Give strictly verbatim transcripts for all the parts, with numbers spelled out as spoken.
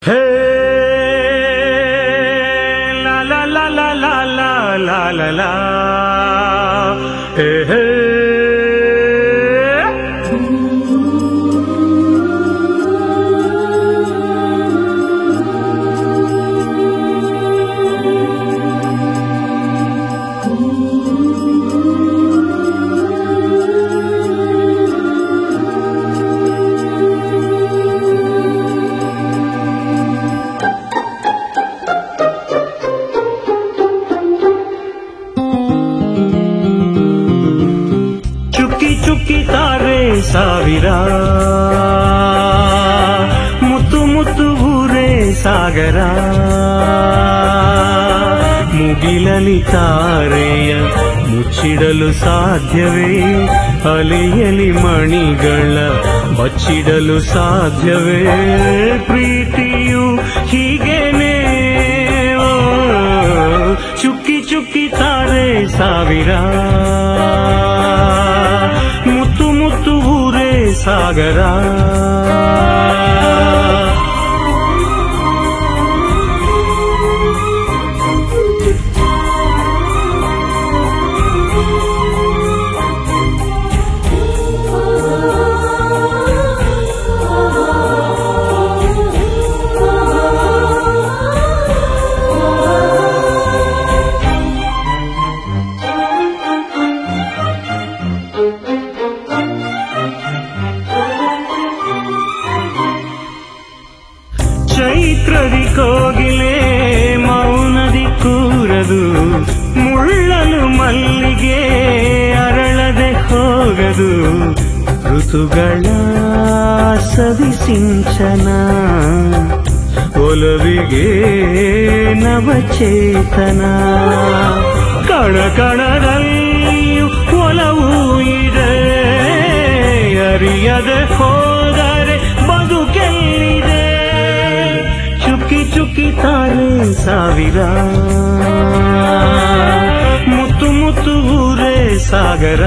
ಹೇ ಲಾ ಲಾ ಲಾ ಲಾ ಲಾ ಲಾ ಲಾ ಲಾ ಲಾ ಹೇ ಹೇ ಚುಕ್ಕಿ ತಾರೆ ಸಾವಿರ ಮುತ್ತು ಮುತ್ತು ಊರೇ ಸಾಗರ ಮುಗಿಲಲಿ ತಾರೆಯ ಮುಚ್ಚಿಡಲು ಸಾಧ್ಯವೇ ಅಲೆಯಲಿ ಮಣಿಗಳ ಬಚ್ಚಿಡಲು ಸಾಧ್ಯವೇ ಪ್ರೀತಿಯು ಹೀಗೇನೆ ಚುಕ್ಕಿ ಚುಕ್ಕಿ ತಾರೆ ಸಾವಿರ ಮುತ್ತು ಮುತ್ತು ಊರೇ ಸಾಗರ ಚೈತ್ರದಿ ಕೋಗಿಲೆ ಮೌನದಿ ಕೂರದು ಮುಳ್ಳಲು ಮಲ್ಲಿಗೆ ಅರಳದೆ ಹೋಗದು ಋತುಗಳ ಸವಿ ಸಿಂಚನ ಒಲವಿಗೆ ನವಚೇತನ ಕಣ ಕಣದಲ್ಲಿಯೂ ಒಲವು ಇದೆ ಅರಿಯದೆ ಹೋದರೆ ಬದುಕೆಲ್ಲಿದೆ ಚುಕ್ಕಿ ಚುಕ್ಕಿ ತಾರೆ ಸಾವಿರ ಮುತ್ತು ಮುತ್ತು ಊರೇ ಸಾಗರ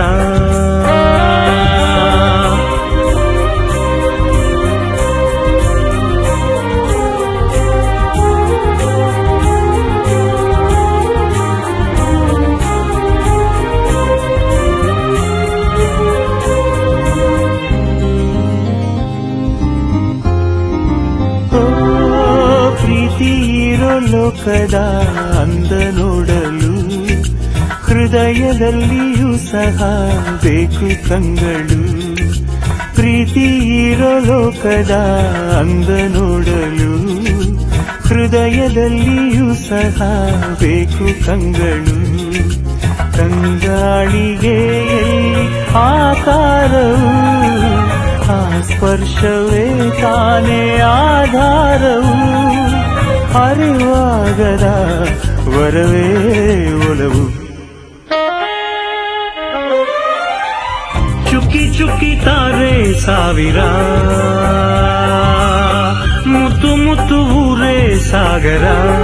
ಪ್ರೀತಿಯಿರೋ ಲೋಕದ ಅಂದ ನೋಡಲು ಹೃದಯದಲ್ಲಿಯೂ ಸಹ ಬೇಕು ಕಂಗಳು ಪ್ರೀತಿಯಿರೋ ಲೋಕದ ಅಂದ ನೋಡಲು ಹೃದಯದಲ್ಲಿಯೂ ಸಹ ಬೇಕು ಕಂಗಳು ಕಂಗಾಳಿಗೆ ಆಕಾರವು ಆ ಸ್ಪರ್ಶವೇ ತಾನೇ ಆಧಾರವು ಅರಿವಾಗದ ವರವೇ ಒಲವು ಚುಕ್ಕಿ ಚುಕ್ಕಿ ತಾರೆ ಸಾವಿರ ಮುತ್ತು ಮುತ್ತು ಊರೇ ಸಾಗರ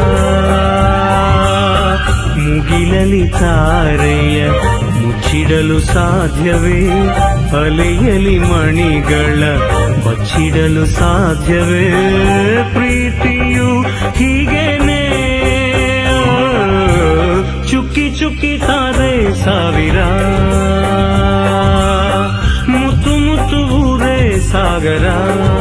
ಮುಗಿಲಲಿ ತಾರೆಯ ಮುಚ್ಚಿಡಲು ಸಾಧ್ಯವೇ ಅಲೆಯಲಿ ಮಣಿಗಳ ಬಚ್ಚಿಡಲು ಸಾಧ್ಯವೇ ಪ್ರೀತಿಯು ಹೀಗೇನೆ ಚುಕ್ಕಿ ಚುಕ್ಕಿ ತಾರೆ ಸಾವಿರ ಮುತ್ತು ಮುತ್ತು ಊರೇ ಸಾಗರ